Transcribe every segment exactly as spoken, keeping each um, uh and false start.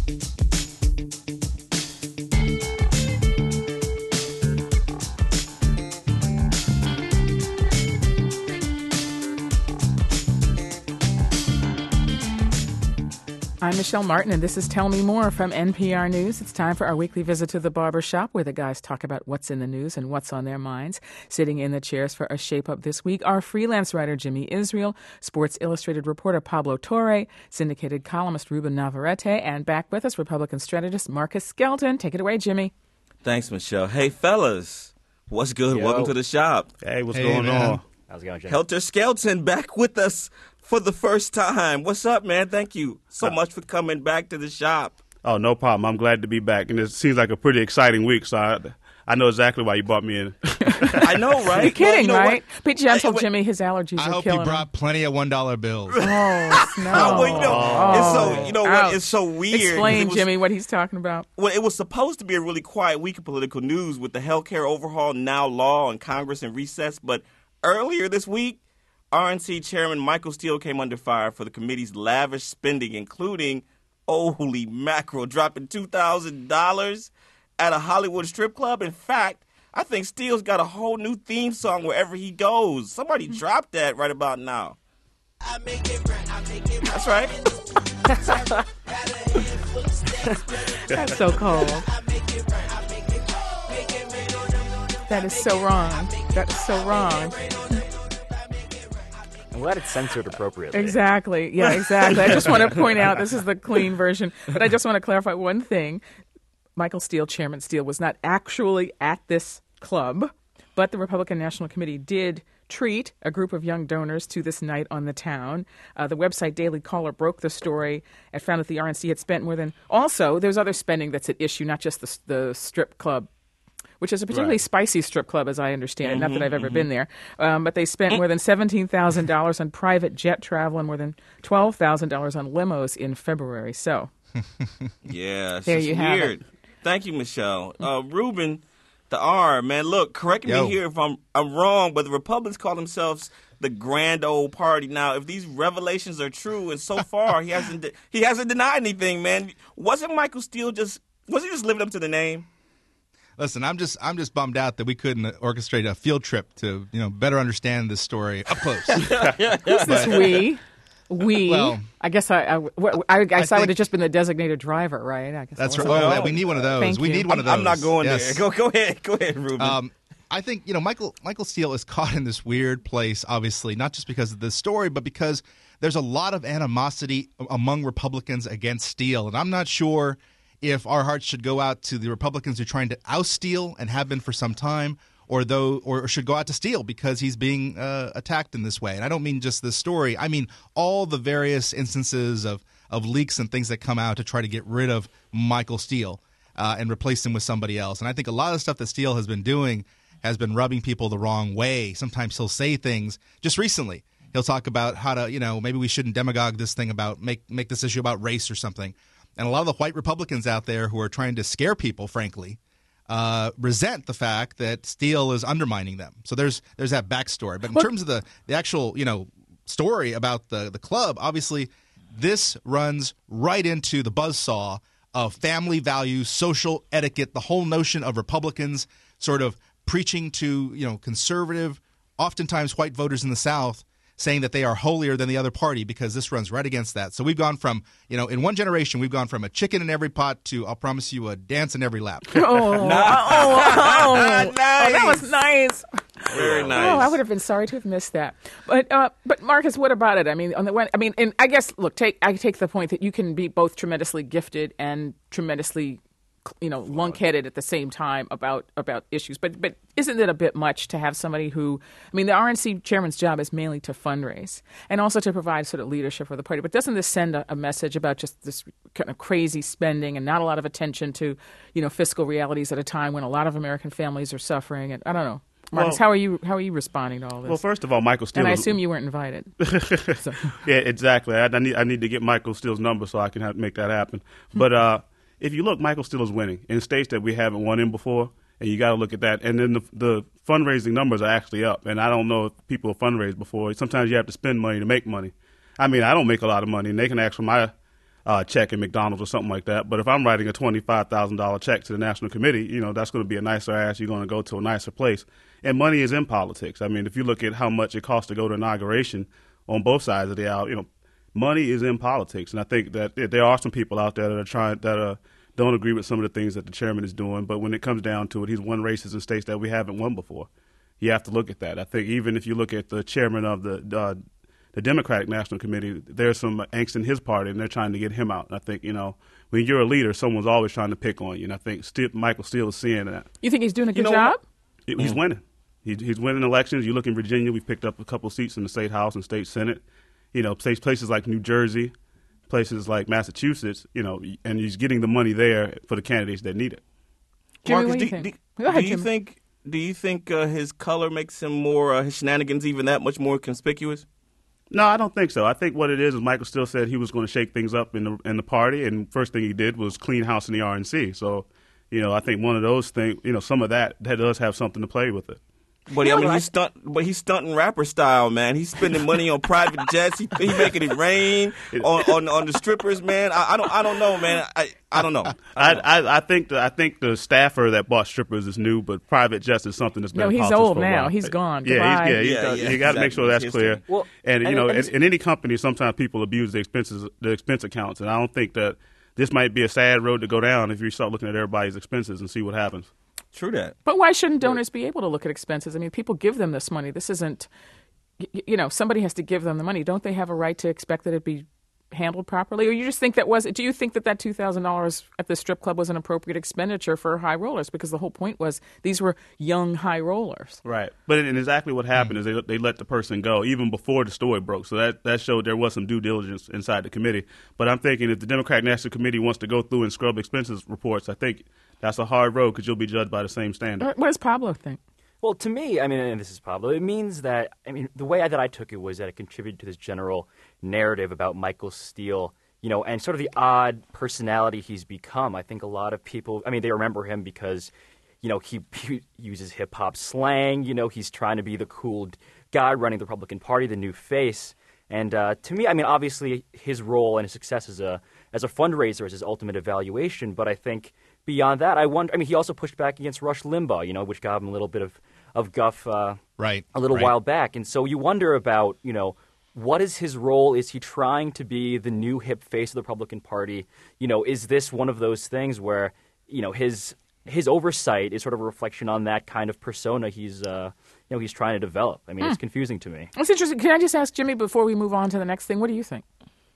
I'm Michelle Martin, and this is Tell Me More from N P R News. It's time for our weekly visit to the barber shop, where the guys talk about what's in the news and what's on their minds. Sitting in the chairs for a shape-up this week are freelance writer Jimmy Israel, Sports Illustrated reporter Pablo Torre, syndicated columnist Ruben Navarrete, and back with us, Republican strategist Marcus Skelton. Take it away, Jimmy. Thanks, Michelle. Hey, fellas. What's good? Yo. Welcome to the shop. Hey, what's Hey, going man. on? How's it going, Jim? Helter Skelton back with us for the first time. What's up, man? Thank you so much for coming back to the shop. Oh, no problem. I'm glad to be back. And it seems like a pretty exciting week, so I, I know exactly why you brought me in. I know, right? You're kidding, well, you know right? what? Be gentle, I- I- Jimmy. His allergies I are hope he killing brought him. plenty of one dollar bills. Oh, no. Oh, well, you know, it's Oh. so, you know what? Ouch. It's so weird. Explain, It was- Jimmy, what he's talking about. Well, it was supposed to be a really quiet week of political news with the healthcare overhaul now law and Congress in recess. But earlier this week, R N C Chairman Michael Steele came under fire for the committee's lavish spending, including, holy mackerel, dropping two thousand dollars at a Hollywood strip club. In fact, I think Steele's got a whole new theme song wherever he goes. Somebody dropped that right about now. That's right. That's so cold. That is so wrong. That is so wrong. I'm glad it's censored appropriately. Exactly. Yeah, exactly. I just want to point out this is the clean version, but I just want to clarify one thing. Michael Steele, Chairman Steele, was not actually at this club, but the Republican National Committee did treat a group of young donors to this night on the town. Uh, the website Daily Caller broke the story and found that the R N C had spent more than... Also, there's other spending that's at issue, not just the, the strip club, which is a particularly Right. spicy strip club, as I understand it. Not that I've ever Mm-hmm. been there. Um, but they spent more than seventeen thousand dollars on private jet travel and more than twelve thousand dollars on limos in February. So, Yeah, it's There just you have weird. Thank you, Michelle. Uh, Ruben, the R, man, look, correct Yo. me here if I'm I'm wrong, but the Republicans call themselves the grand old party. Now, if these revelations are true, and so far he hasn't de- he hasn't denied anything, man. Wasn't Michael Steele just was he just living up to the name? Listen, I'm just I'm just bummed out that we couldn't orchestrate a field trip to you know better understand this story up close. who's this we? We? Well, I guess I I, I, guess I, I would have think- just been the designated driver, right? I guess That's I right. wasn't- Oh, yeah, we need one of those. Thank we you. need one of those. I'm not going Yes. there. Go go ahead, go ahead, Ruben. Um, I think you know Michael Michael Steele is caught in this weird place, obviously, not just because of this story, but because there's a lot of animosity among Republicans against Steele, and I'm not sure if our hearts should go out to the Republicans who are trying to oust Steele and have been for some time, or though, or should go out to Steele because he's being uh, attacked in this way. And I don't mean just this story; I mean all the various instances of of leaks and things that come out to try to get rid of Michael Steele uh, and replace him with somebody else. And I think a lot of the stuff that Steele has been doing has been rubbing people the wrong way. Sometimes he'll say things. Just recently, he'll talk about how to, you know, maybe we shouldn't demagogue this thing about make make this issue about race or something. And a lot of the white Republicans out there who are trying to scare people, frankly, uh, resent the fact that Steele is undermining them. So there's there's that backstory. But in terms of the, the actual, you know, story about the, the club, obviously this runs right into the buzzsaw of family values, social etiquette, the whole notion of Republicans sort of preaching to, you know, conservative, oftentimes white voters in the South, saying that they are holier than the other party, because this runs right against that. So we've gone from, you know, in one generation, we've gone from a chicken in every pot to, I'll promise you, a dance in every lap. Oh, oh, oh, oh, Nice. that was nice. Very nice. Oh, I would have been sorry to have missed that. But, uh, but Marcus, what about it? I mean, on the one, I mean, and I guess, look, take I take the point that you can be both tremendously gifted and tremendously, you know, lunk-headed at the same time about about issues. But but isn't it a bit much to have somebody who, I mean, the R N C chairman's job is mainly to fundraise and also to provide sort of leadership for the party. But doesn't this send a, a message about just this kind of crazy spending and not a lot of attention to, you know, fiscal realities at a time when a lot of American families are suffering? And I don't know. Marcus, Well- how are you how are you responding to all this? Well, first of all, Michael Steele. and I is- assume you weren't invited. So. Yeah, exactly. I, I need I need to get Michael Steele's number so I can have, make that happen. But uh, if you look, Michael Steele is winning in states that we haven't won in before, and you got to look at that. And then the, the fundraising numbers are actually up. And I don't know if people have fundraised before. Sometimes you have to spend money to make money. I mean, I don't make a lot of money, and they can ask for my uh, check in McDonald's or something like that. But if I'm writing a twenty-five thousand dollars check to the National Committee, you know, that's going to be a nicer ass. You're going to go to a nicer place. And money is in politics. I mean, if you look at how much it costs to go to inauguration on both sides of the aisle, you know, money is in politics. And I think that there are some people out there that are trying, that are, don't agree with some of the things that the chairman is doing. But when it comes down to it, he's won races in states that we haven't won before. You have to look at that. I think even if you look at the chairman of the uh, the Democratic National Committee, there's some angst in his party, and they're trying to get him out. And I think, you know, when you're a leader, someone's always trying to pick on you. And I think Ste- Michael Steele is seeing that. You think he's doing a good You know job? He- He's winning. He, he's winning elections. You look in Virginia, we've picked up a couple seats in the state house and state senate. You know, places places like New Jersey, places like Massachusetts, you know, and he's getting the money there for the candidates that need it. Jimmy, Marcus, what do you do, think? do- Go ahead, do you Jimmy. think do you think uh, his color makes him more uh, his shenanigans even that much more conspicuous? No, I don't think so. I think what it is is Michael Steele said he was going to shake things up in the in the party, and first thing he did was clean house in the R N C. So, you know, I think one of those things, you know, some of that that does have something to play with it. But You I know mean, what? he's stunt, but he's stunting rapper style, man. He's spending money on private jets. He, he making it rain on, on on the strippers, man. I, I don't I don't know, man. I I don't know. I, I I think the I think the staffer that bought strippers is new, but private jets is something that's been No, in he's politics old for a now. while. He's gone. Yeah, Goodbye. he's, yeah, he's Yeah, got, yeah, you got to make sure that's exactly. clear. Well, and you and- know, and in, it's- in any company, sometimes people abuse the expenses, the expense accounts, and I don't think that this might be a sad road to go down if you start looking at everybody's expenses and see what happens. True that. But why shouldn't donors be able to look at expenses? I mean, people give them this money. This isn't, y- you know, somebody has to give them the money. Don't they have a right to expect that it be handled properly? Or you just think that was, do you think that that two thousand dollars at the strip club was an appropriate expenditure for high rollers? Because the whole point was these were young high rollers. Right. But and exactly what happened is they they let the person go even before the story broke. So that, that showed there was some due diligence inside the committee. But I'm thinking if the Democratic National Committee wants to go through and scrub expenses reports, I think that's a hard road because you'll be judged by the same standard. What does Pablo think? Well, to me, I mean, and this is Pablo, it means that, I mean, the way I, that I took it was that it contributed to this general narrative about Michael Steele, you know, and sort of the odd personality he's become. I think a lot of people, I mean, they remember him because, you know, he, he uses hip-hop slang, you know, he's trying to be the cool guy running the Republican Party, the new face. And uh, to me, I mean, obviously his role and his success as a as a fundraiser is his ultimate evaluation. But I think beyond that, I wonder. I mean, he also pushed back against Rush Limbaugh, you know, which got him a little bit of of guff, uh, Right. a little right. while back. And so you wonder about, you know, what is his role? Is he trying to be the new hip face of the Republican Party? You know, is this one of those things where, you know, his his oversight is sort of a reflection on that kind of persona he's, uh, you know, he's trying to develop? I mean, it's confusing to me. It's interesting. Can I just ask Jimmy before we move on to the next thing? What do you think?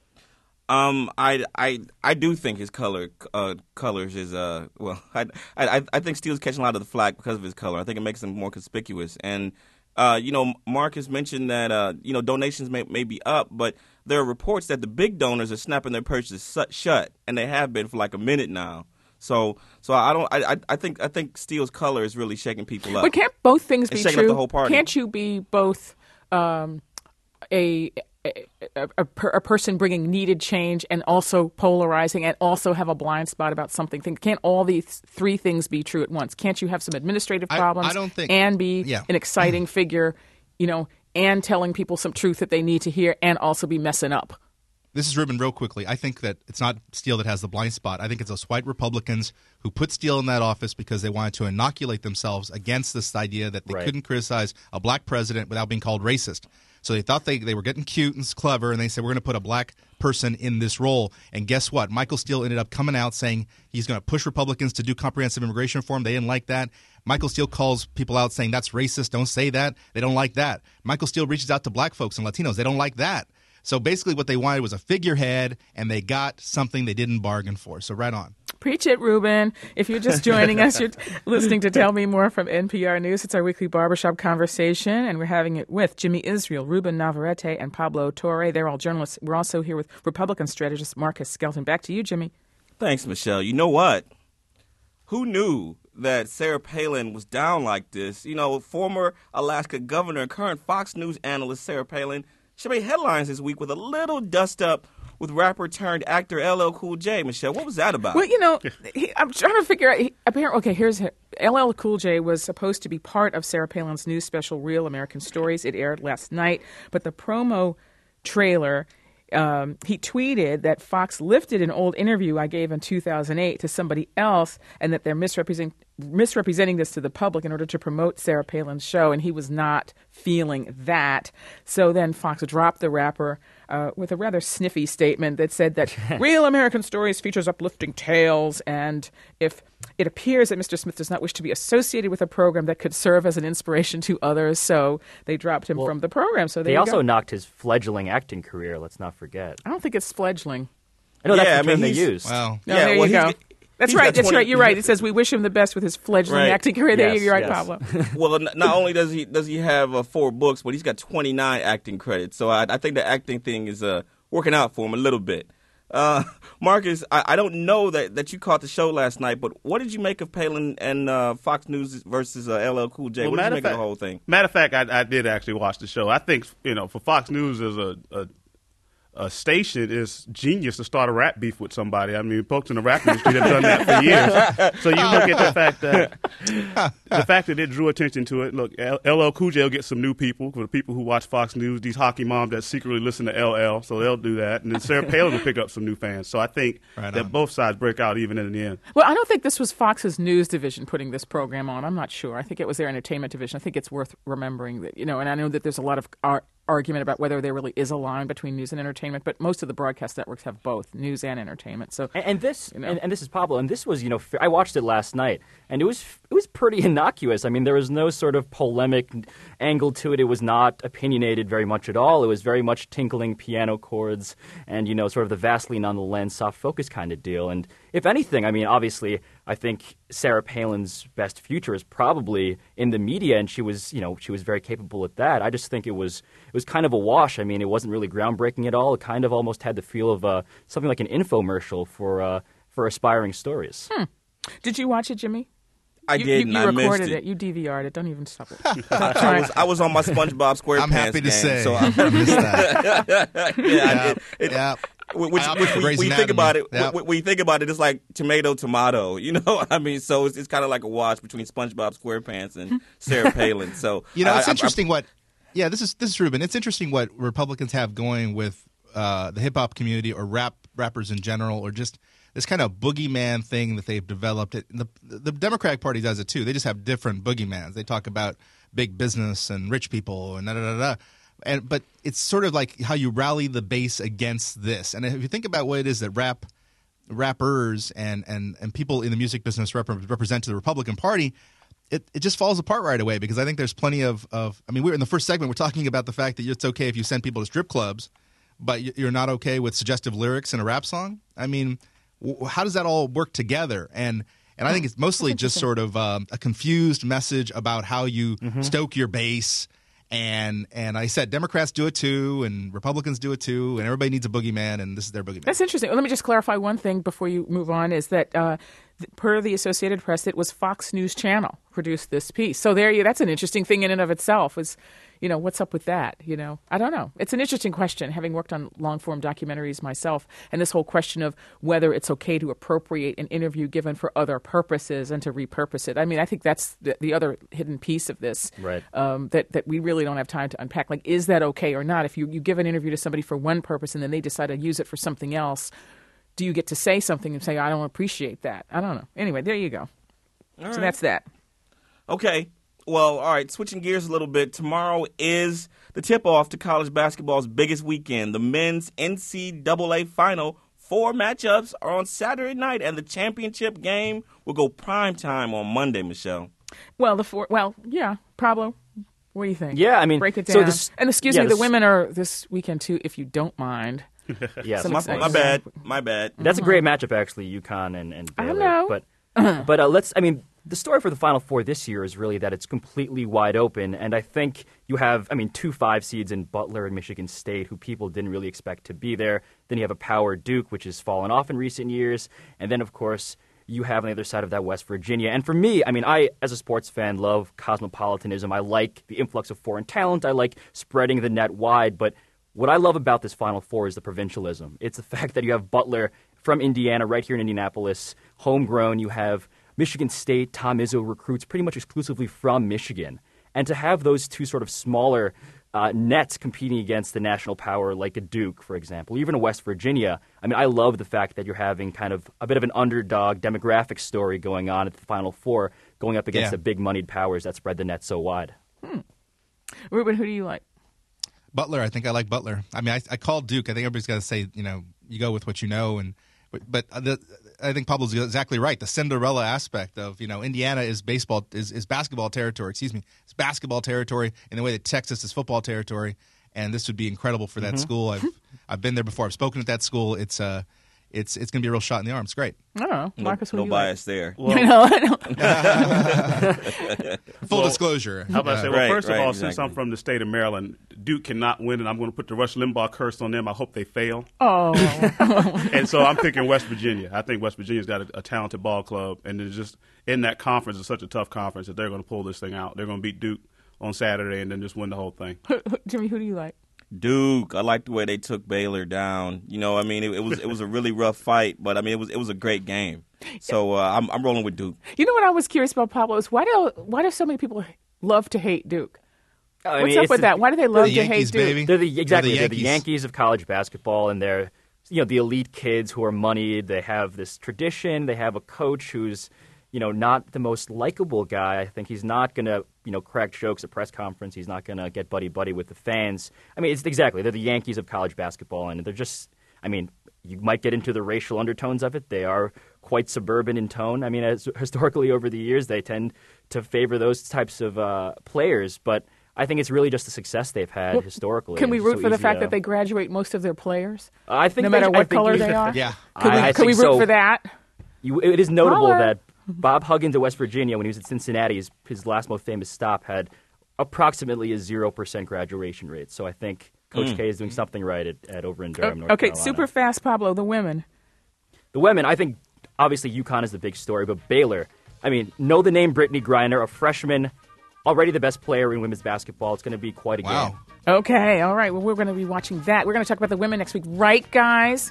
Um, I, I, I do think his color, uh, colors is uh, well, I, I, I think Steele's catching a lot of the flack because of his color. I think it makes him more conspicuous. And, uh, you know, Marcus mentioned that, uh, you know, donations may, may be up, but there are reports that the big donors are snapping their purchases shut, and they have been for like a minute now. So, so I don't. I, I, I think. I think Steele's color is really shaking people up. But can't both things It's be shaking up true? the whole party. Can't you be both um, a, a, a, a, per, a person bringing needed change and also polarizing and also have a blind spot about something? Think- Can't all these three things be true at once? Can't you have some administrative I- I problems don't think- and be yeah. an exciting figure, you know, and telling people some truth that they need to hear and also be messing up? This is Ruben, real quickly. I think that it's not Steele that has the blind spot. I think it's those white Republicans who put Steele in that office because they wanted to inoculate themselves against this idea that they Right. couldn't criticize a black president without being called racist. So they thought they, they were getting cute and clever, and they said, we're going to put a black person in this role. And guess what? Michael Steele ended up coming out saying he's going to push Republicans to do comprehensive immigration reform. They didn't like that. Michael Steele calls people out saying that's racist. Don't say that. They don't like that. Michael Steele reaches out to black folks and Latinos. They don't like that. So basically what they wanted was a figurehead, and they got something they didn't bargain for. So right on. Preach it, Ruben. If you're just joining us, you're listening to Tell Me More from N P R News. It's our weekly barbershop conversation, and we're having it with Jimmy Israel, Ruben Navarrete, and Pablo Torre. They're all journalists. We're also here with Republican strategist Marcus Skelton. Back to you, Jimmy. Thanks, Michelle. You know what? Who knew that Sarah Palin was down like this? You know, former Alaska governor and current Fox News analyst Sarah Palin, she made headlines this week with a little dust-up with rapper turned actor L L Cool J. Michelle, what was that about? Well, you know, he, I'm trying to figure out. He, apparently, okay, here's L L Cool J was supposed to be part of Sarah Palin's new special, Real American Stories. It aired last night, but the promo trailer Um, he tweeted that Fox lifted an old interview I gave in two thousand eight to somebody else, and that they're misrepresenting misrepresenting this to the public in order to promote Sarah Palin's show, and he was not feeling that. So then Fox dropped the rapper uh, with a rather sniffy statement that said that Real American Stories features uplifting tales, and if it appears that Mister Smith does not wish to be associated with a program that could serve as an inspiration to others, so they dropped him Well, from the program. So there They you also go. knocked his fledgling acting career, let's not forget. I don't think it's fledgling. I know that's Yeah, the I mean, term they he's- used. Well, No, Yeah, there well, you he's go. got- That's he's right. got That's twenty right. You're right. It says we wish him the best with his fledgling Right. acting career. There Yes, you go, right, yes. Pablo. Well, n- not only does he does he have uh, four books, but he's got twenty-nine acting credits. So I, I think the acting thing is uh, working out for him a little bit. Uh, Marcus, I, I don't know that, that you caught the show last night, but what did you make of Palin and uh, Fox News versus uh, L L Cool J? Well, what did you matter make of of the fact- whole thing? Matter of fact, I, I did actually watch the show. I think, you know, for Fox News as a, a a station, is genius to start a rap beef with somebody. I mean, folks in the rap industry have done that for years. So you look at the fact that the fact that it drew attention to it. Look, L L Cool J will get some new people, for the people who watch Fox News, these hockey moms that secretly listen to L L, so they'll do that. And then Sarah Palin will pick up some new fans. So I think Right that on. both sides break out even in the end. Well, I don't think this was Fox's news division putting this program on. I'm not sure. I think it was their entertainment division. I think it's worth remembering that, you know, and I know that there's a lot of ar- argument about whether there really is a line between news and entertainment, but most of the broadcast networks have both news and entertainment. So, And, and this, You know? and, and this is Pablo, and this was, you know, I watched it last night, and it was it was pretty innocuous. I mean, there was no sort of polemic angle to it. It was not opinionated very much at all. It was very much tinkling piano chords and, you know, sort of the Vaseline on the lens, soft focus kind of deal. And if anything, I mean, obviously, I think Sarah Palin's best future is probably in the media, and she was, you know, she was very capable at that. I just think it was it was kind of a wash. I mean, it wasn't really groundbreaking at all. It kind of almost had the feel of uh, something like an infomercial for uh, for aspiring stories. Hmm. Did you watch it, Jimmy? I you, did, You, and you I missed recorded it. it. You D V R'd it. Don't even stop it. I was I was on my SpongeBob SquarePants. I'm happy to game, say. So I, I missed that. yeah, I Yeah, did. It, yeah. Which, I which, opted for when Grey's when you think Anatomy. about it, Yeah. when, when you think about it, it's like tomato, tomato. You know, I mean, so it's, it's kind of like a wash between SpongeBob SquarePants and Sarah Palin. So You know, I- it's I- I- interesting what. Yeah, this is this is Ruben. It's interesting what Republicans have going with uh, the hip hop community or rap rappers in general, or just this kind of boogeyman thing that they've developed. It, the the Democratic Party does it too. They just have different boogeymans. They talk about big business and rich people and da da da da. And but it's sort of like how you rally the base against this. And if you think about what it is that rap rappers and and and people in the music business rep- represent to the Republican Party. It, it just falls apart right away because I think there's plenty of, of I mean, we're in the first segment, we're talking about the fact that it's okay if you send people to strip clubs, but you- you're not okay with suggestive lyrics in a rap song. I mean, w- how does that all work together? And and I think it's mostly just sort of um, a confused message about how you stoke your base. And and I said Democrats do it too, and Republicans do it too, and everybody needs a boogeyman, and this is their boogeyman. That's interesting. Well, let me just clarify one thing before you move on, is that uh, th- per the Associated Press, it was Fox News Channel produced this piece. So there you, that's an interesting thing in and of itself is, you know, what's up with that? You know, I don't know. It's an interesting question, having worked on long-form documentaries myself, and this whole question of whether it's okay to appropriate an interview given for other purposes and to repurpose it. I mean, I think that's the, the other hidden piece of this, Right. um, that, that we really don't have time to unpack. Like, is that okay or not? If you, you give an interview to somebody for one purpose and then they decide to use it for something else, do you get to say something and say, I don't appreciate that? I don't know. Anyway, there you go. All So right. that's that. Okay. Well, all right, switching gears a little bit. Tomorrow is the tip-off to college basketball's biggest weekend. The men's N C double A final. Four matchups are on Saturday night, and the championship game will go prime time on Monday, Michelle. Well, the four, well, yeah, Pablo, what do you think? Yeah, I mean, break it so down. this- and excuse yeah, me, this- the women are this weekend too, if you don't mind. Yes, Some My, exciting- my bad. My bad. That's a great matchup, actually, UConn and, and I Baylor. know. But, but uh, let's, I mean, the story for the Final Four this year is really that it's completely wide open. And I think you have, I mean, two five seeds in Butler and Michigan State who people didn't really expect to be there. Then you have a power Duke, which has fallen off in recent years. And then, of course, you have on the other side of that West Virginia. And for me, I mean, I, as a sports fan, love cosmopolitanism. I like the influx of foreign talent. I like spreading the net wide. But what I love about this Final Four is the provincialism. It's the fact that you have Butler from Indiana right here in Indianapolis, homegrown. You have Michigan State, Tom Izzo recruits pretty much exclusively from Michigan. And to have those two sort of smaller uh, Nets competing against the national power like a Duke, for example, even a West Virginia. I mean, I love the fact that you're having kind of a bit of an underdog demographic story going on at the Final Four, going up against Yeah. the big moneyed powers that spread the net so wide. Hmm. Ruben, who do you like? Butler. I think I like Butler. I mean, I, I called Duke. I think everybody's got to say, you know, you go with what you know. And but, but the, I think Pablo's exactly right. The Cinderella aspect of, you know, Indiana is baseball is, is basketball territory. Excuse me, it's basketball territory in the way that Texas is football territory. And this would be incredible for that Mm-hmm. school. I've I've been there before. I've spoken at that school. It's uh it's it's going to be a real shot in the arm. It's great. I don't know. No, Marcus, who no do you bias there. like? I know, I know. Full Well, disclosure. How about I Uh, say, well, Right, first of right, all, since exactly. I'm from the state of Maryland, Duke cannot win, and I'm going to put the Rush Limbaugh curse on them. I hope they fail. Oh, And so I'm picking West Virginia. I think West Virginia's got a, a talented ball club, and it's just in that conference, it's such a tough conference that they're going to pull this thing out. They're going to beat Duke on Saturday and then just win the whole thing. Jimmy, who do you like? Duke, I like the way they took Baylor down. You know, I mean, it, it was it was a really rough fight, but I mean, it was it was a great game. So uh, I'm I'm rolling with Duke. You know what I was curious about, Pablo, is why do why do so many people love to hate Duke? I What's mean, up it's with the- that? Why do they love the to Yankees, hate Duke? baby. They're the exactly They're they're the the Yankees. Yankees of college basketball, and they're you know the elite kids who are moneyed. They have this tradition. They have a coach who's you know not the most likable guy. I think he's not gonna you know crack jokes at press conference. He's not gonna get buddy buddy with the fans. I mean, it's exactly they're the Yankees of college basketball, and they're just. I mean, you might get into the racial undertones of it. They are quite suburban in tone. I mean, as, historically over the years, they tend to favor those types of uh, players, but. I think it's really just the success they've had Well, historically. Can we It's root so for the easy fact to- that they graduate most of their players? I think no they- matter I what think color you- they are? Yeah. Can we, I- I can we think root so. for that? You, it is notable Holler. that Bob Huggins at West Virginia, when he was at Cincinnati, his, his last most famous stop had approximately a zero percent graduation rate. So I think Coach K is doing something right at, at over in Durham, North Oh, okay, Carolina. super fast, Pablo, the women. The women, I think, obviously UConn is the big story, but Baylor, I mean, know the name Brittany Griner, a freshman, already the best player in women's basketball. It's going to be quite a Wow. game. Okay, all right. Well, we're going to be watching that. We're going to talk about the women next week, right, guys?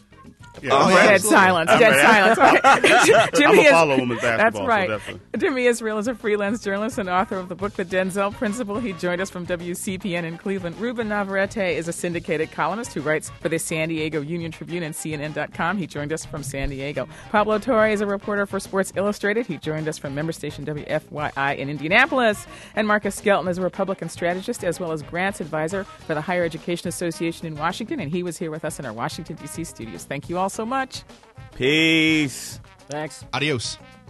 Yeah, Oh, I'm yeah, ready. Dead absolutely. silence. I'm Dead ready. silence. Okay. Jimmy I'm a is- follow women's That's basketball, so right. definitely. Jimmy Israel is a freelance journalist and author of the book The Denzel Principle. He joined us from W C P N in Cleveland. Ruben Navarrete is a syndicated columnist who writes for the San Diego Union Tribune and C N N dot com. He joined us from San Diego. Pablo Torre is a reporter for Sports Illustrated. He joined us from member station W F Y I in Indianapolis. And Marcus Skelton is a Republican strategist as well as grants advisor for the Higher Education Association in Washington. And he was here with us in our Washington, D C studios. Thank you all so much. Peace. Thanks. Adios.